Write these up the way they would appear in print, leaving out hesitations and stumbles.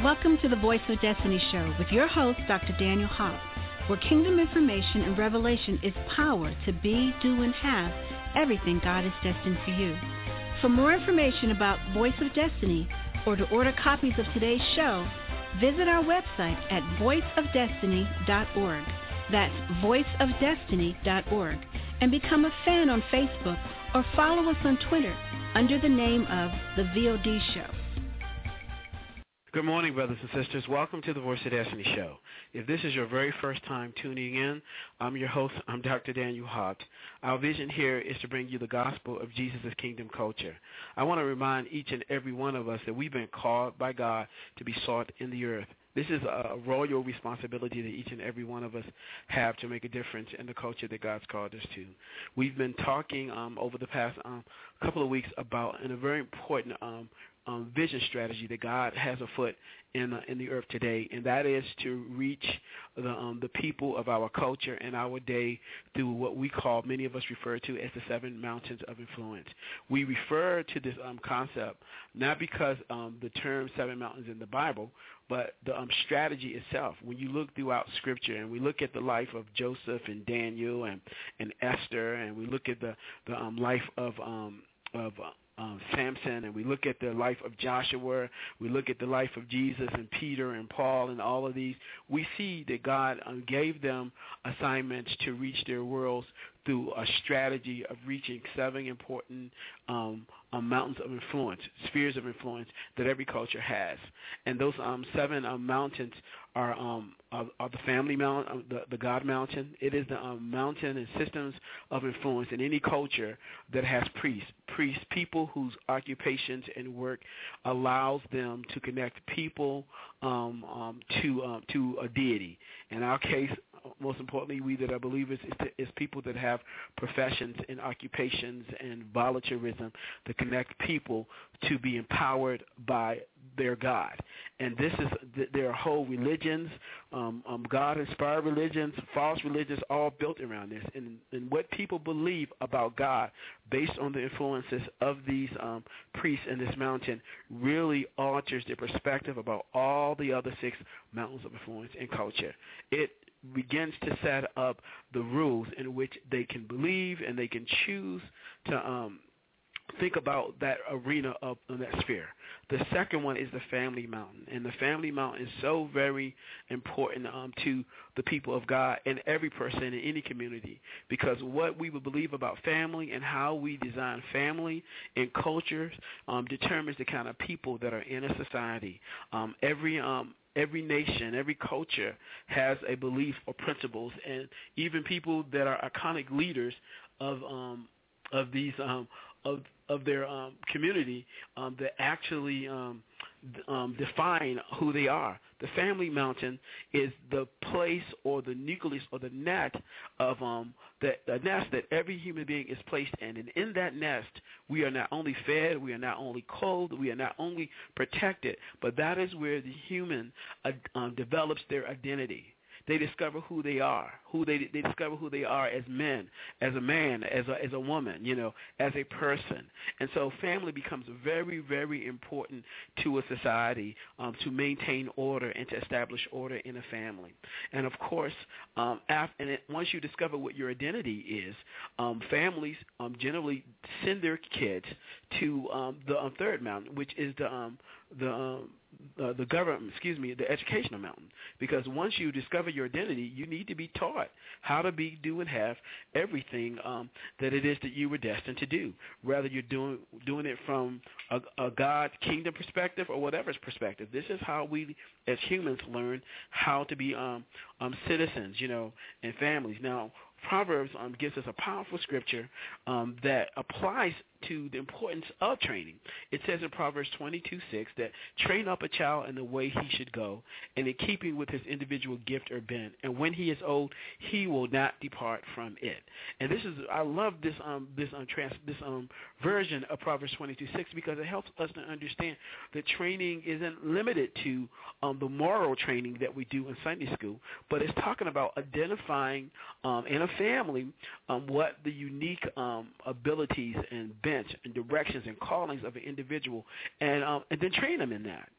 Welcome to the Voice of Destiny show with your host, Dr. Daniel Hobbs, where kingdom information and revelation is power to be, do, and have everything God has destined for you. For more information about Voice of Destiny or to order copies of today's show, visit our website at voiceofdestiny.org. That's voiceofdestiny.org. And become a fan on Facebook or follow us on Twitter under the name of The VOD Show. Good morning, brothers and sisters. Welcome to the Voice of Destiny show. If this is your very first time tuning in, I'm your host. I'm Dr. Daniel Hobbs. Our vision here is to bring you the gospel of Jesus' kingdom culture. I want to remind each and every one of us that we've been called by God to be salt in the earth. This is a royal responsibility that each and every one of us have to make a difference in the culture that God's called us to. We've been talking over the past couple of weeks about a very important vision strategy that God has afoot in the earth today, and that is to reach the people of our culture and our day through what we call, many of us refer to as the 7 mountains of influence. We refer to this concept not because the term 7 mountains in the Bible, but the strategy itself. When you look throughout Scripture and we look at the life of Joseph and Daniel and Esther, and we look at the life of Samson, and we look at the life of Joshua, we look at the life of Jesus and Peter and Paul and all of these, we see that God gave them assignments to reach their worlds through a strategy of reaching 7 important mountains of influence, spheres of influence that every culture has. And those 7 mountains are the family mountain, the God mountain. It is the mountain and systems of influence in any culture that has priests, people whose occupations and work allows them to connect people to a deity. In our case, most importantly, we that are believers is people that have professions and occupations and volunteerism that connect people to be empowered by their God. And this is, there are whole religions, God-inspired religions, false religions, all built around this. And what people believe about God based on the influences of these priests in this mountain really alters their perspective about all the other 6 mountains of influence in culture. It begins to set up the rules in which they can believe and they can choose to think about that arena of that sphere. The second one is the family mountain, and the family mountain is so very important to the people of God and every person in any community, because what we would believe about family and how we design family and cultures determines the kind of people that are in a society. Every nation, every culture has a belief or principles, and even people that are iconic leaders of these of their community that actually define who they are. The family mountain is the place or the nucleus or the net of the nest that every human being is placed in. And in that nest, we are not only fed, we are not only clothed, we are not only protected, but that is where the human develops their identity. They discover who they are. They discover who they are as men, as a man, as a woman, as a person. And so family becomes very, very important to a society to maintain order and to establish order in a family. And of course, once you discover what your identity is, families generally send their kids to the third mountain, which is the government, the educational mountain. Because once you discover your identity, you need to be taught how to be, do, and have everything that it is that you were destined to do. Whether you're doing it from a God kingdom perspective or whatever's perspective. This is how we as humans learn how to be citizens, and families. Now, Proverbs gives us a powerful scripture that applies to the importance of training. It says in Proverbs 22:6 that train up a child in the way he should go, and in keeping with his individual gift or bent, and when he is old, he will not depart from it. And I love this version of Proverbs 22:6 because it helps us to understand that training isn't limited to the moral training that we do in Sunday school, but it's talking about identifying in a family what the unique abilities and bents and directions and callings of an individual, and then train them in that.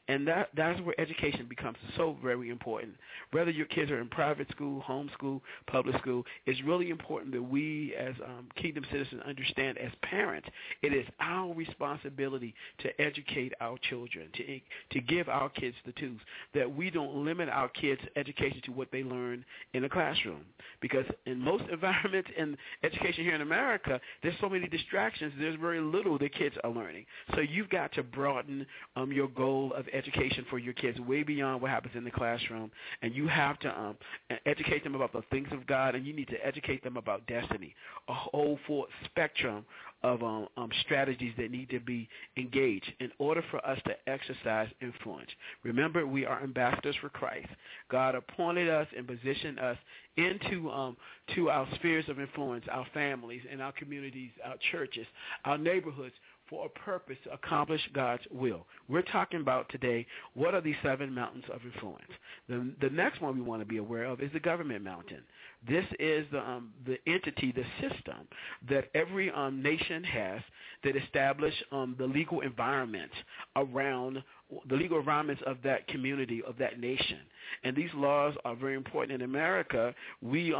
And that's where education becomes so very important. Whether your kids are in private school, home school, public school, it's really important that we as kingdom citizens understand as parents, it is our responsibility to educate our children, to give our kids the tools, that we don't limit our kids' education to what they learn in the classroom. Because in most environments in education here in America, there's so many distractions, there's very little the kids are learning. So you've got to broaden your goal of education for your kids way beyond what happens in the classroom, and you have to educate them about the things of God, and you need to educate them about destiny, a whole full spectrum of strategies that need to be engaged in order for us to exercise influence. Remember, we are ambassadors for Christ. God appointed us and positioned us into to our spheres of influence, our families and our communities, our churches, our neighborhoods, for a purpose to accomplish God's will. We're talking about today, what are these 7 mountains of influence? The next one we want to be aware of is the government mountain. This is the entity, the system that every nation has that establish the legal environment around the legal environments of that community, of that nation. And these laws are very important. In America, we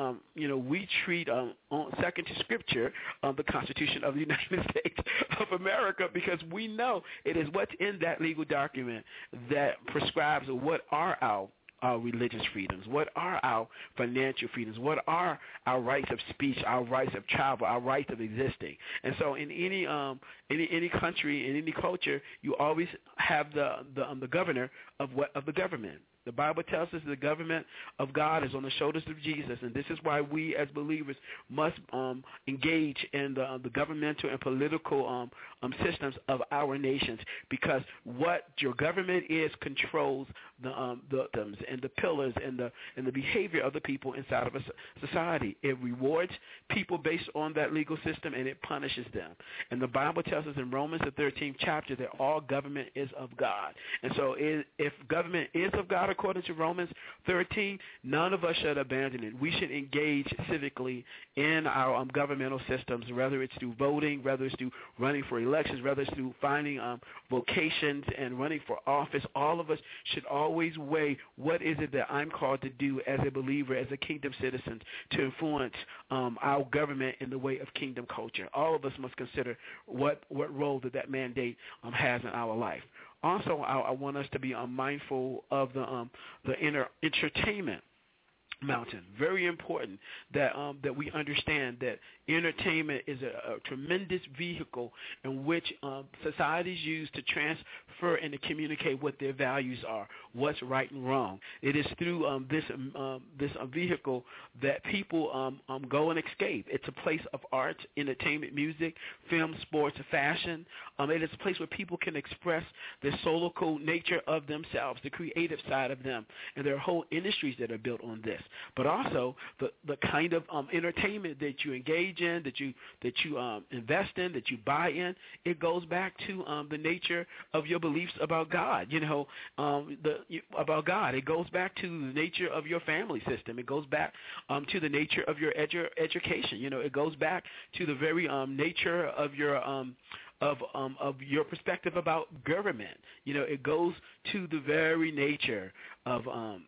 treat second to Scripture the Constitution of the United States of America, because we know it is what's in that legal document that prescribes what are our religious freedoms, what are our financial freedoms, what are our rights of speech, our rights of travel, our rights of existing. And so in any country, in any culture, you always have the governor of the government. The Bible tells us the government of God is on the shoulders of Jesus, and this is why we as believers must engage in the governmental and political systems of our nations, because what your government is controls the pillars and the behavior of the people inside of a society. It rewards people based on that legal system, and it punishes them. And the Bible tells us in Romans the 13th chapter that all government is of God. And so if government is of God, according to Romans 13, none of us should abandon it. We should engage civically in our governmental systems, whether it's through voting, whether it's through running for elections, whether it's through finding vocations and running for office. All of us should always weigh, what is it that I'm called to do as a believer, as a kingdom citizen, to influence our government in the way of kingdom culture. All of us must consider what role that mandate has in our life. Also, I want us to be mindful of the entertainment mountain. Very important that we understand that entertainment is a tremendous vehicle in which societies use to transfer and to communicate what their values are, what's right and wrong. It is through this vehicle that people go and escape. It's a place of art, entertainment, music, film, sports, fashion. It is a place where people can express the solical nature of themselves, the creative side of them, and there are whole industries that are built on this. But also the kind of entertainment that you engage in, that you invest in, that you buy in, it goes back to the nature of your beliefs about God. About God. It goes back to the nature of your family system. It goes back to the nature of your education. It goes back to the very nature of your of your perspective about government. It goes to the very nature of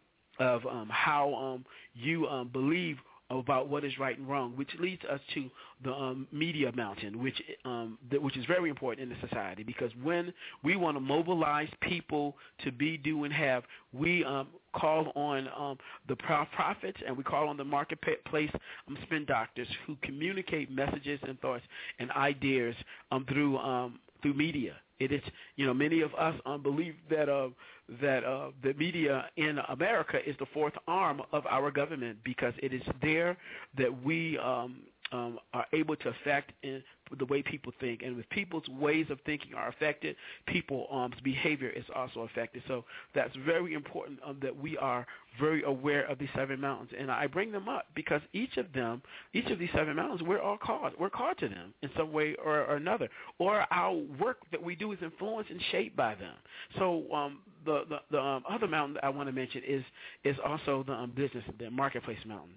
how you believe about what is right and wrong, which leads us to the media mountain, which is very important in the society, because when we want to mobilize people to be, do, and have, we call on the prophets, and we call on the marketplace spin doctors who communicate messages and thoughts and ideas through media. It is, many of us believe that the media in America is the fourth arm of our government, because it is there that we are able to affect in the way people think. And if people's ways of thinking are affected, people's behavior is also affected. So that's very important that we are very aware of these 7 mountains. And I bring them up because each of these 7 mountains, we're called to them in some way or another. Or our work that we do is influenced and shaped by them. So the other mountain that I want to mention is also the business, the marketplace mountain.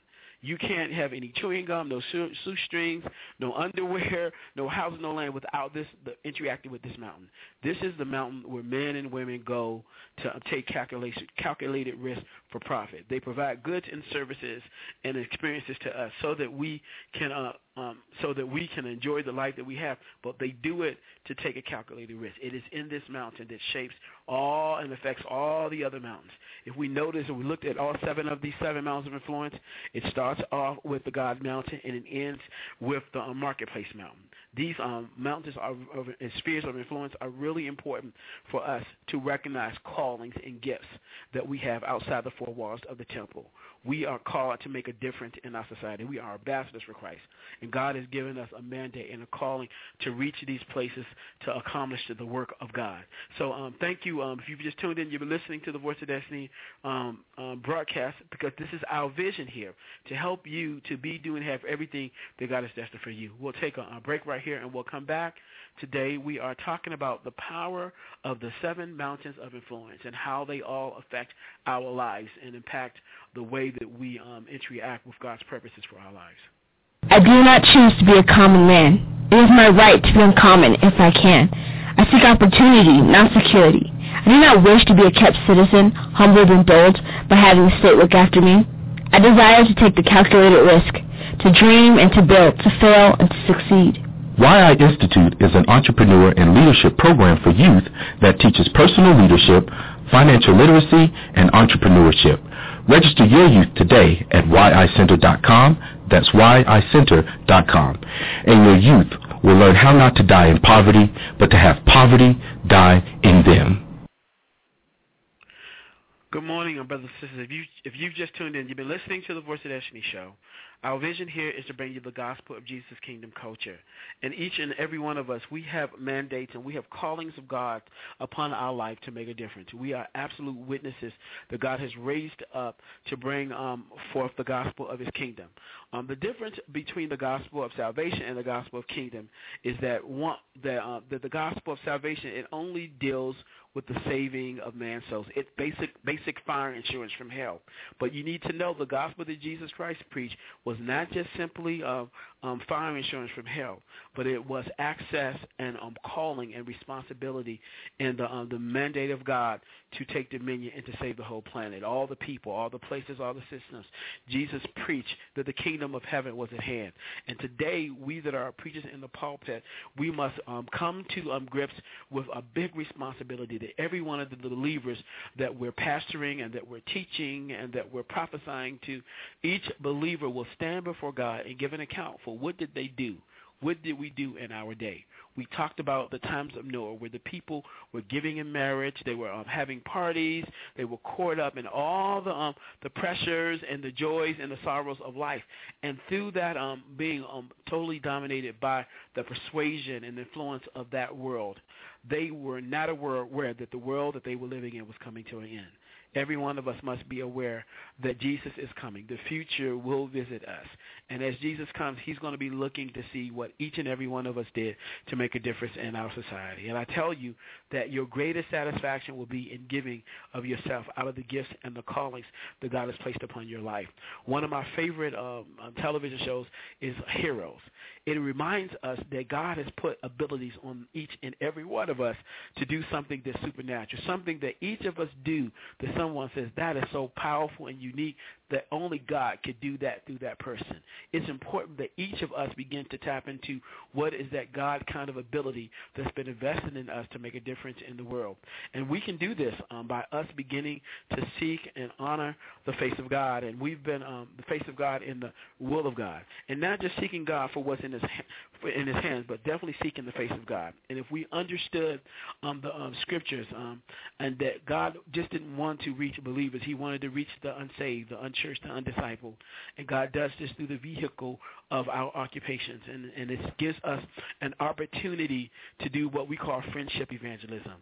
You can't have any chewing gum, no shoestrings, no underwear, no house, no land without interacting with this mountain. This is the mountain where men and women go to take calculated risk for profit. They provide goods and services and experiences to us so that we can enjoy the life that we have, but they do it to take a calculated risk. It is in this mountain that shapes all and affects all the other mountains. If we notice, and we looked at all 7 of these 7 mountains of influence, it starts off with the God mountain and it ends with the marketplace mountain. These mountains and spheres of influence are really important for us to recognize callings and gifts that we have outside the 4 walls of the temple. We are called to make a difference in our society. We are ambassadors for Christ. And God has given us a mandate and a calling to reach these places to accomplish the work of God. So thank you. If you've just tuned in, you've been listening to the Voice of Destiny broadcast, because this is our vision here, to help you to be, do, and have everything that God has destined for you. We'll take a break right here, and we'll come back. Today we are talking about the power of the 7 mountains of influence and how they all affect our lives and impact the way that we interact with God's purposes for our lives. I do not choose to be a common man. It is my right to be uncommon if I can. I seek opportunity, not security. I do not wish to be a kept citizen, humbled and dulled by having the state look after me. I desire to take the calculated risk, to dream and to build, to fail and to succeed. YI Institute is an entrepreneur and leadership program for youth that teaches personal leadership, financial literacy, and entrepreneurship. Register your youth today at yicenter.com. That's yicenter.com. And your youth will learn how not to die in poverty, but to have poverty die in them. Good morning, brothers and sisters. If you've just tuned in, you've been listening to the Voice of Destiny show. Our vision here is to bring you the gospel of Jesus' kingdom culture. And each and every one of us, we have mandates and we have callings of God upon our life to make a difference. We are absolute witnesses that God has raised up to bring forth the gospel of his kingdom. The difference between the gospel of salvation and the gospel of kingdom is that the gospel of salvation, it only deals with the saving of man's souls. It's basic fire insurance from hell. But you need to know the gospel that Jesus Christ preached was not just simply fire insurance from hell, but it was access and calling and responsibility and the mandate of God to take dominion and to save the whole planet, all the people, all the places, all the systems. Jesus preached that the kingdom of heaven was at hand. And today, we that are preachers in the pulpit, we must come to grips with a big responsibility that every one of the believers that we're pastoring and that we're teaching and that we're prophesying to, each believer will stand before God and give an account for what did they do. What did we do in our day? We talked about the times of Noah where the people were giving in marriage, they were having parties, they were caught up in all the pressures and the joys and the sorrows of life. And through that being totally dominated by the persuasion and influence of that world, they were not aware that the world that they were living in was coming to an end. Every one of us must be aware that Jesus is coming. The future will visit us. And as Jesus comes, he's going to be looking to see what each and every one of us did to make a difference in our society. And I tell you that your greatest satisfaction will be in giving of yourself out of the gifts and the callings that God has placed upon your life. One of my favorite television shows is Heroes. It reminds us that God has put abilities on each and every one of us to do something that's supernatural, something that each of us do that someone says that is so powerful and unique that only God could do that through that person. It's important that each of us begin to tap into what is that God kind of ability that's been invested in us to make a difference in the world. And we can do this by us beginning to seek and honor the face of God. And we've been the face of God in the will of God. And not just seeking God for what's in his hands, but definitely seeking the face of God. And if we understood the scriptures and that God just didn't want to reach believers, he wanted to reach the unsaved, the unchurched, the undiscipled. And God does this through the vehicle of our occupations. And it gives us an opportunity to do what we call friendship evangelism.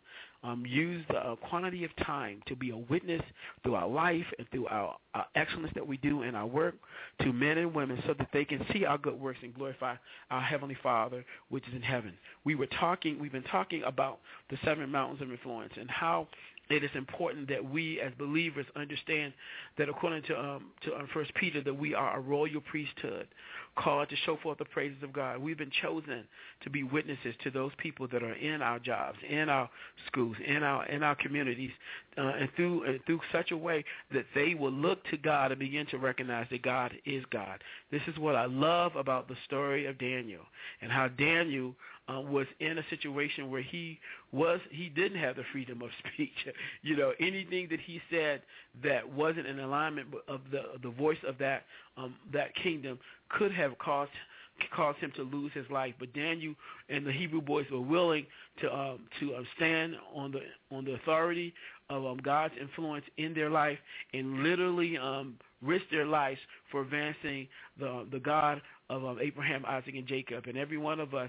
Use the quantity of time to be a witness through our life and through our excellence that we do in our work to men and women so that they can see our good works and glorify our Heavenly Father which is in heaven. We've been talking about the 7 mountains of influence and how it is important that we as believers understand that according to 1 Peter, that we are a royal priesthood called to show forth the praises of God. We've been chosen to be witnesses to those people that are in our jobs, in our schools, in our communities, and through such a way that they will look to God and begin to recognize that God is God. This is what I love about the story of Daniel, and how Daniel was in a situation where he didn't have the freedom of speech. Anything that he said that wasn't in alignment of the voice of that kingdom could have caused him to lose his life. But Daniel and the Hebrew boys were willing to stand on the authority of God's influence in their life, and literally risk their lives for advancing the God of Abraham, Isaac, and Jacob. And every one of us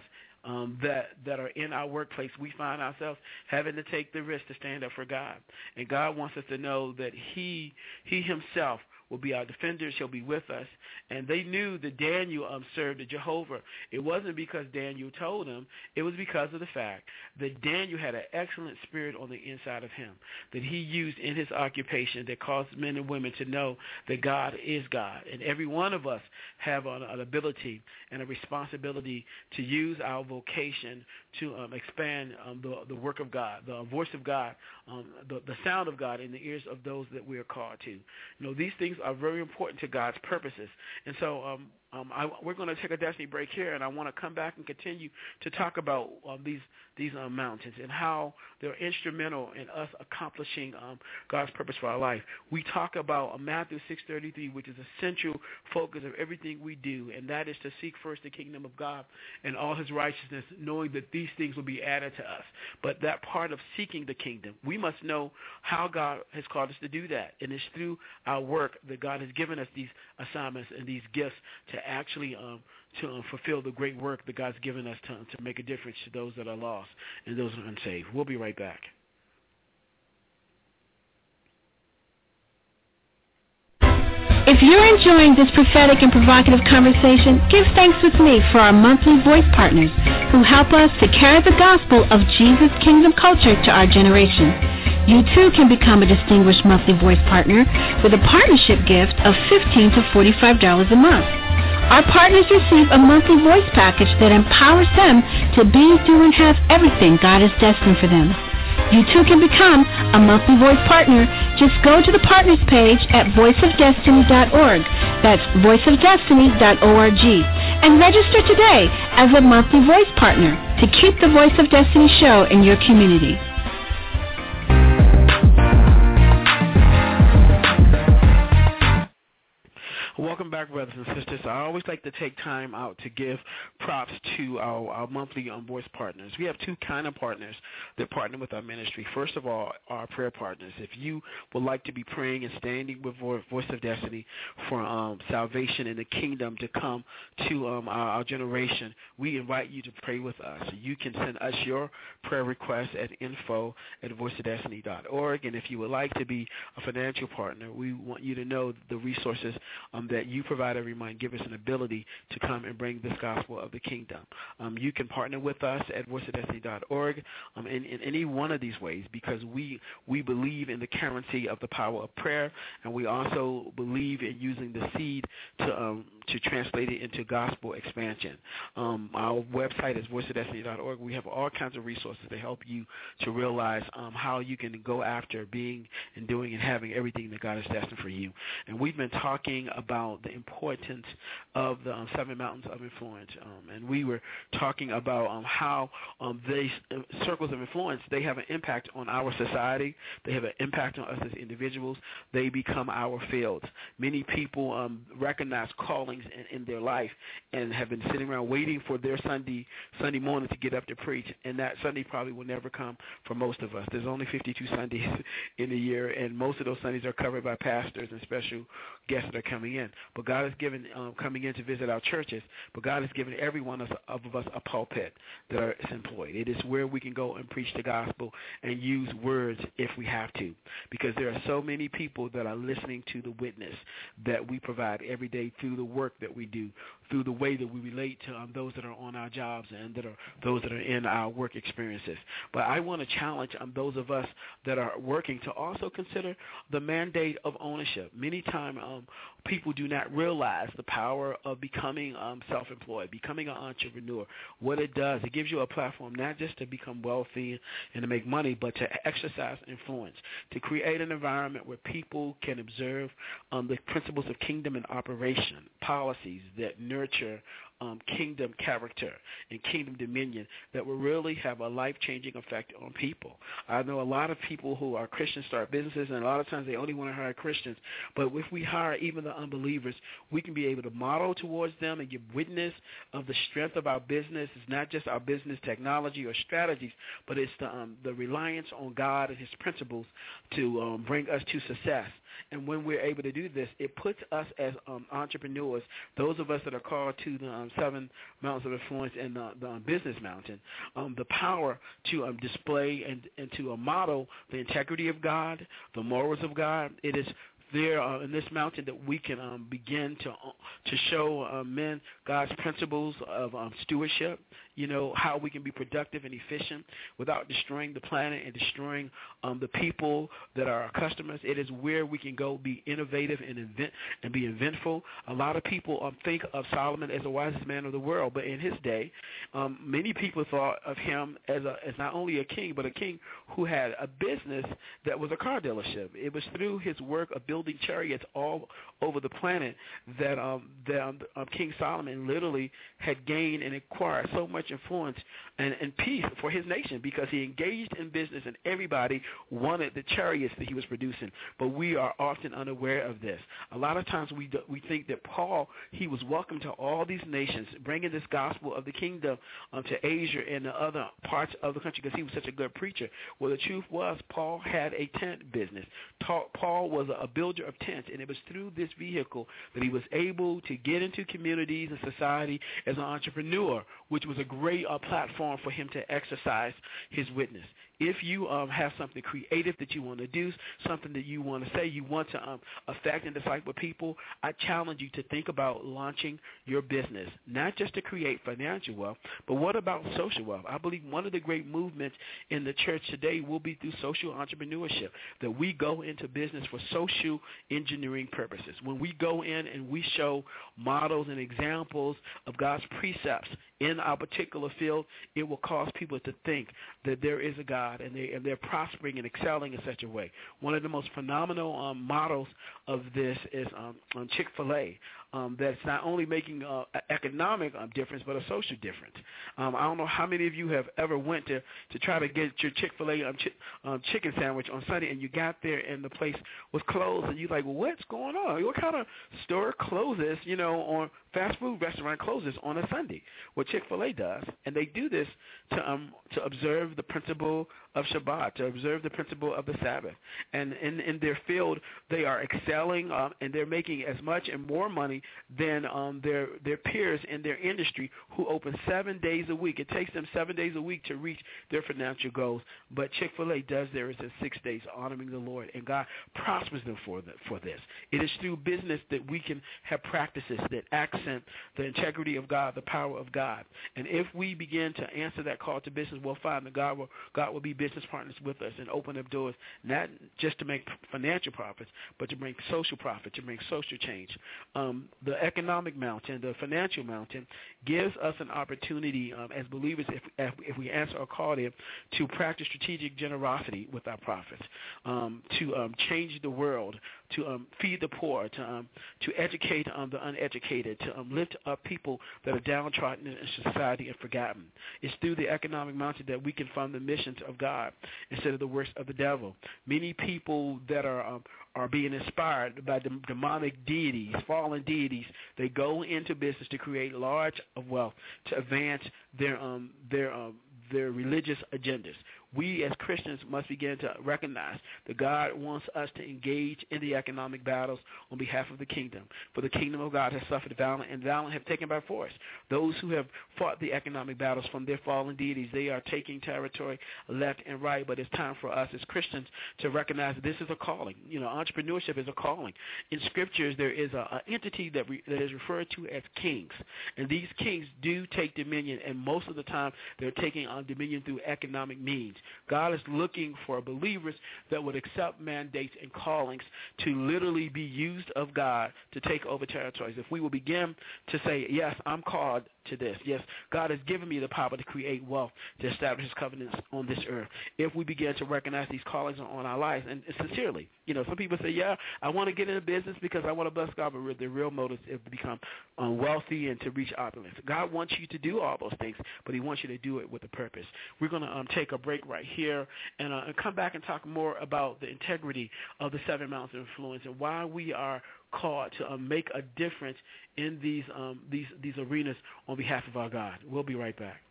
that are in our workplace, we find ourselves having to take the risk to stand up for God. And God wants us to know that He Himself will be our defenders. He'll be with us. And they knew that Daniel served Jehovah. It wasn't because Daniel told him. It was because of the fact that Daniel had an excellent spirit on the inside of him that he used in his occupation that caused men and women to know that God is God. And every one of us have an ability and a responsibility to use our vocation to expand the work of God, the voice of God, the sound of God in the ears of those that we are called to. These things are very important to God's purposes. And so we're going to take a destiny break here, and I want to come back and continue to talk about these mountains and how they're instrumental in us accomplishing God's purpose for our life. We talk about Matthew 6:33, which is a central focus of everything we do, and that is to seek first the kingdom of God and all His righteousness, knowing that these things will be added to us. But that part of seeking the kingdom, we must know how God has called us to do that, and it's through our work that God has given us these assignments and these gifts to actually to fulfill the great work that God's given us to make a difference to those that are lost and those that are unsaved. We'll be right back. If you're enjoying this prophetic and provocative conversation, give thanks with me for our monthly voice partners who help us to carry the gospel of Jesus' kingdom culture to our generation. You too can become a distinguished monthly voice partner with a partnership gift of $15 to $45 a month. Our partners receive a monthly voice package that empowers them to be, do, and have everything God has destined for them. You too can become a monthly voice partner. Just go to the partners page at voiceofdestiny.org. That's voiceofdestiny.org. And register today as a monthly voice partner to keep the Voice of Destiny show in your community. Welcome back, brothers and sisters. I always like to take time out to give props to our monthly voice partners. We have two kind of partners that partner with our ministry. First of all, our prayer partners. If you would like to be praying and standing with Voice of Destiny for salvation in the kingdom to come to our generation, we invite you to pray with us. You can send us your prayer request at info@voiceofdestiny.org. And if you would like to be a financial partner, we want you to know the resources that you provide every month give us an ability to come and bring this gospel of the kingdom. You can partner with us at voiceofdestiny.org in any one of these ways, because we believe in the currency of the power of prayer, and we also believe in using the seed to translate it into gospel expansion. Our website is voiceofdestiny.org. We have all kinds of resources to help you to realize how you can go after being and doing and having everything that God has destined for you. And we've been talking about the importance of the 7 mountains of influence, and we were talking about how these circles of influence, they have an impact on our society. They have an impact on us as individuals. They become our fields. Many people recognize callings in their life and have been sitting around waiting for their Sunday morning to get up to preach, and that Sunday probably will never come for most of us. There's only 52 Sundays in a year, and most of those Sundays are covered by pastors and special guests that are coming in. But God has given coming in to visit our churches, but God has given every one of us a pulpit that is employed. It is where we can go and preach the gospel and use words if we have to, because there are so many people that are listening to the witness that we provide every day through the work work that we do, through the way that we relate to those that are on our jobs and those that are in our work experiences. But I want to challenge those of us that are working to also consider the mandate of ownership. Many times people do not realize the power of becoming self-employed, becoming an entrepreneur. What it does, it gives you a platform not just to become wealthy and to make money, but to exercise influence, to create an environment where people can observe the principles of kingdom and operation, policies that nurture kingdom character and kingdom dominion that will really have a life-changing effect on people. I know a lot of people who are Christians start businesses, and a lot of times they only want to hire Christians. But if we hire even the unbelievers, we can be able to model towards them and give witness of the strength of our business. It's not just our business technology or strategies, but it's the reliance on God and His principles to bring us to success. And when we're able to do this, it puts us as entrepreneurs, those of us that are called to the 7 mountains of influence and the business mountain, the power to display and to model the integrity of God, the morals of God. It is there in this mountain that we can begin to show men God's principles of stewardship, how we can be productive and efficient without destroying the planet and destroying the people that are our customers. It is where we can go be innovative and be inventful. A lot of people think of Solomon as the wisest man of the world, but in his day, many people thought of him as not only a king, but a king who had a business that was a car dealership. It was through his work of building chariots all over the planet that King Solomon literally had gained and acquired so much influence and peace for his nation, because he engaged in business and everybody wanted the chariots that he was producing. But we are often unaware of this. A lot of times we think that Paul, he was welcome to all these nations, bringing this gospel of the kingdom to Asia and the other parts of the country because he was such a good preacher. Well, the truth was Paul had a tent business. Paul was a builder of tents, and it was through this vehicle that he was able to get into communities and society as an entrepreneur, which was a great platform for him to exercise his witness. If you have something creative that you want to do, something that you want to say, you want to affect and disciple people, I challenge you to think about launching your business, not just to create financial wealth, but what about social wealth? I believe one of the great movements in the church today will be through social entrepreneurship, that we go into business for social engineering purposes. When we go in and we show models and examples of God's precepts in our particular field, it will cause people to think that there is a God and they're prospering and excelling in such a way. One of the most phenomenal models of this is Chick-fil-A. That's not only making economic difference, but a social difference. I don't know how many of you have ever went to try to get your Chick-fil-A chicken sandwich on Sunday, and you got there and the place was closed, and you're like, well, what's going on? What kind of store closes, on fast food restaurant closes on a Sunday? Well, Chick-fil-A does, and they do this to observe the principle of Shabbat, to observe the principle of the Sabbath. And in their field, they are excelling, and they're making as much and more money than their peers in their industry who open 7 days a week. It takes them 7 days a week to reach their financial goals, but Chick-fil-A does theirs in 6 days, honoring the Lord, and God prospers them for this. It is through business that we can have practices that accent the integrity of God, the power of God. And if we begin to answer that call to business, we'll find that God will be business partners with us and open up doors, not just to make financial profits, but to bring social profit, to bring social change. The economic mountain, the financial mountain, gives us an opportunity as believers, if we answer our call there, to practice strategic generosity with our profits, to change the world, to feed the poor, to educate the uneducated, to lift up people that are downtrodden in society and forgotten. It's through the economic mountain that we can fund the missions of God instead of the works of the devil. Many people that are being inspired by demonic deities, fallen deities, they go into business to create large wealth, to advance their religious agendas. we as Christians must begin to recognize that God wants us to engage in the economic battles on behalf of the kingdom. For the kingdom of God has suffered violence, and violence have taken by force. Those who have fought the economic battles from their fallen deities, they are taking territory left and right. But it's time for us as Christians to recognize that this is a calling. Entrepreneurship is a calling. In scriptures, there is an entity that is referred to as kings, and these kings do take dominion, and most of the time they're taking on dominion through economic means. God is looking for believers that would accept mandates and callings to literally be used of God to take over territories. If we will begin to say, yes, I'm called to this. Yes, God has given me the power to create wealth, to establish his covenants on this earth. If we begin to recognize these callings on our lives, and sincerely, some people say, yeah, I want to get into business because I want to bless God, but the real motive is to become wealthy and to reach opulence. God wants you to do all those things, but he wants you to do it with a purpose. We're going to take a break right here and come back and talk more about the integrity of the 7 mountains of influence and why we are called to make a difference in these arenas on behalf of our God. We'll be right back.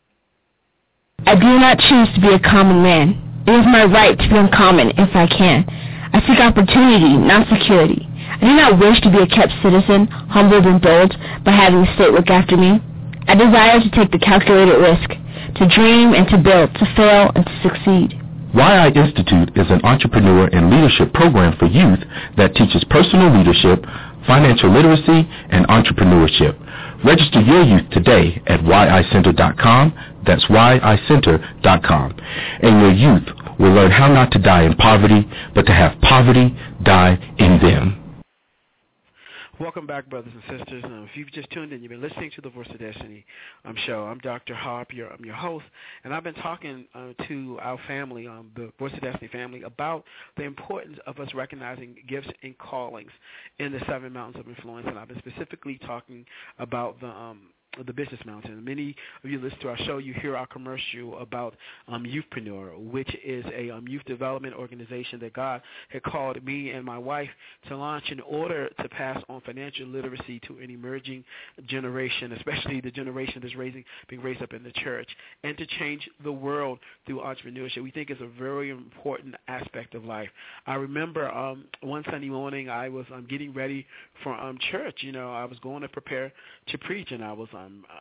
I do not choose to be a common man. It is my right to be uncommon if I can. I seek opportunity, not security. I do not wish to be a kept citizen, humbled and dulled by having the state look after me. I desire to take the calculated risk, to dream and to build, to fail and to succeed. YI Institute is an entrepreneur and leadership program for youth that teaches personal leadership, financial literacy, and entrepreneurship. Register your youth today at yicenter.com. That's yicenter.com. And your youth will learn how not to die in poverty, but to have poverty die in them. Welcome back, brothers and sisters. If you've just tuned in, you've been listening to the Voice of Destiny show. I'm Dr. Harp, I'm your host, and I've been talking to our family, the Voice of Destiny family, about the importance of us recognizing gifts and callings in the 7 mountains of influence, and I've been specifically talking about the business mountain. Many of you listen to our show, you hear our commercial about Youthpreneur, which is a youth development organization that God had called me and my wife to launch in order to pass on financial literacy to an emerging generation, especially the generation that's being raised up in the church, and to change the world through entrepreneurship. We think it's a very important aspect of life. I remember one Sunday morning I was getting ready for church. I was going to prepare to preach, and I was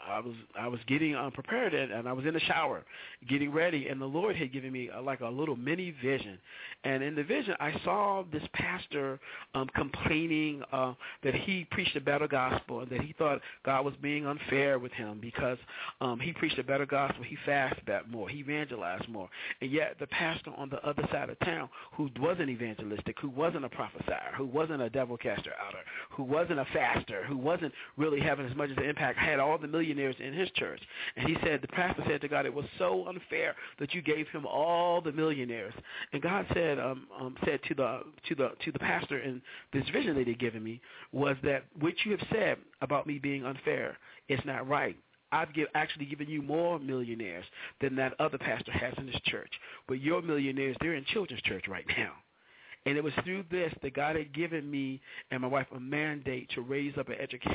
getting prepared, and I was in the shower getting ready, and the Lord had given me like a little mini vision. And in the vision, I saw this pastor complaining that he preached a better gospel and that he thought God was being unfair with him because he preached a better gospel, he fasted more, he evangelized more. And yet the pastor on the other side of town, who wasn't evangelistic, who wasn't a prophesier, who wasn't a devil caster outer, who wasn't a faster, who wasn't really having as much of an impact, had all the millionaires in his church. And the pastor said to God, it was so unfair that you gave him all the millionaires. And God said to the pastor in this vision that he'd given me was that what you have said about me being unfair is not right. I've actually given you more millionaires than that other pastor has in his church. But your millionaires, they're in children's church right now. And it was through this that God had given me and my wife a mandate to raise up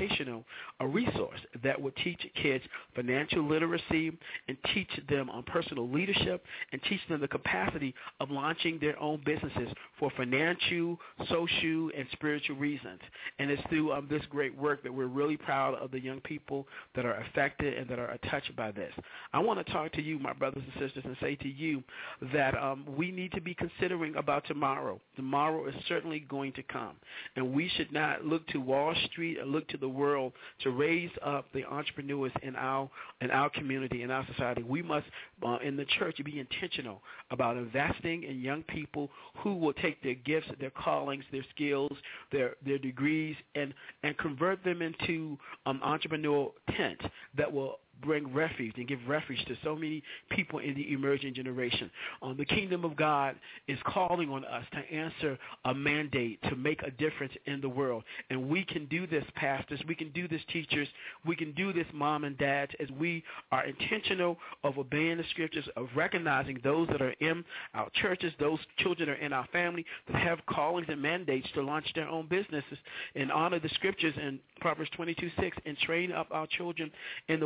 a resource that would teach kids financial literacy and teach them on personal leadership and teach them the capacity of launching their own businesses for financial, social, and spiritual reasons. And it's through this great work that we're really proud of the young people that are affected and that are touched by this. I want to talk to you, my brothers and sisters, and say to you that we need to be considering about tomorrow. Tomorrow is certainly going to come, and we should not look to Wall Street or look to the world to raise up the entrepreneurs in our community, in our society. We must, in the church, be intentional about investing in young people who will take their gifts, their callings, their skills, their degrees, and convert them into entrepreneurial tent that will bring refuge and give refuge to so many people in the emerging generation. The kingdom of God is calling on us to answer a mandate to make a difference in the world. And we can do this, pastors. We can do this, teachers. We can do this, mom and dads, as we are intentional of obeying the scriptures, of recognizing those that are in our churches, those children that are in our family that have callings and mandates to launch their own businesses and honor the scriptures in Proverbs 22:6 and train up our children in the way they should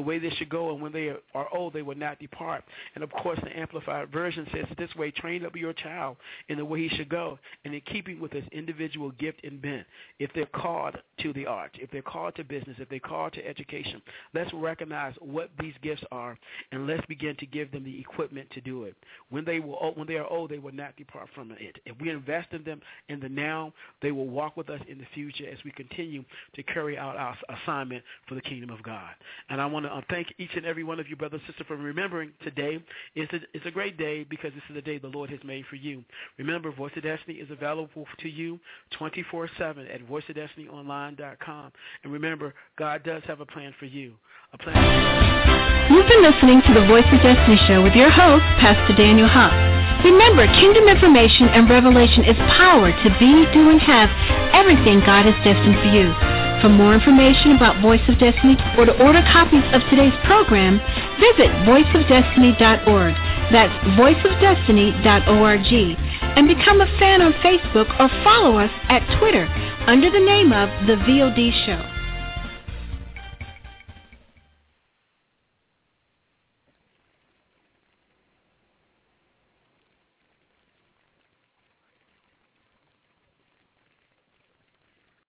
should go, and when they are old, they will not depart. And, of course, the Amplified Version says it this way: train up your child in the way he should go, and in keeping with his individual gift and bent. If they're called to the arts, if they're called to business, if they're called to education, let's recognize what these gifts are, and let's begin to give them the equipment to do it. When they are old, they will not depart from it. If we invest in them in the now, they will walk with us in the future as we continue to carry out our assignment for the kingdom of God. And I want to thank each and every one of you, brothers and sisters, for remembering today. It's a great day because this is the day the Lord has made for you. Remember, Voice of Destiny is available to you 24/7 at voiceofdestinyonline.com. And remember, God does have a plan for you. You've been listening to the Voice of Destiny show with your host, Pastor Daniel Huff. Remember, kingdom information and revelation is power to be, do, and have everything God has destined for you. For more information about Voice of Destiny or to order copies of today's program, visit voiceofdestiny.org. That's voiceofdestiny.org. And become a fan on Facebook or follow us at Twitter under the name of The VOD Show.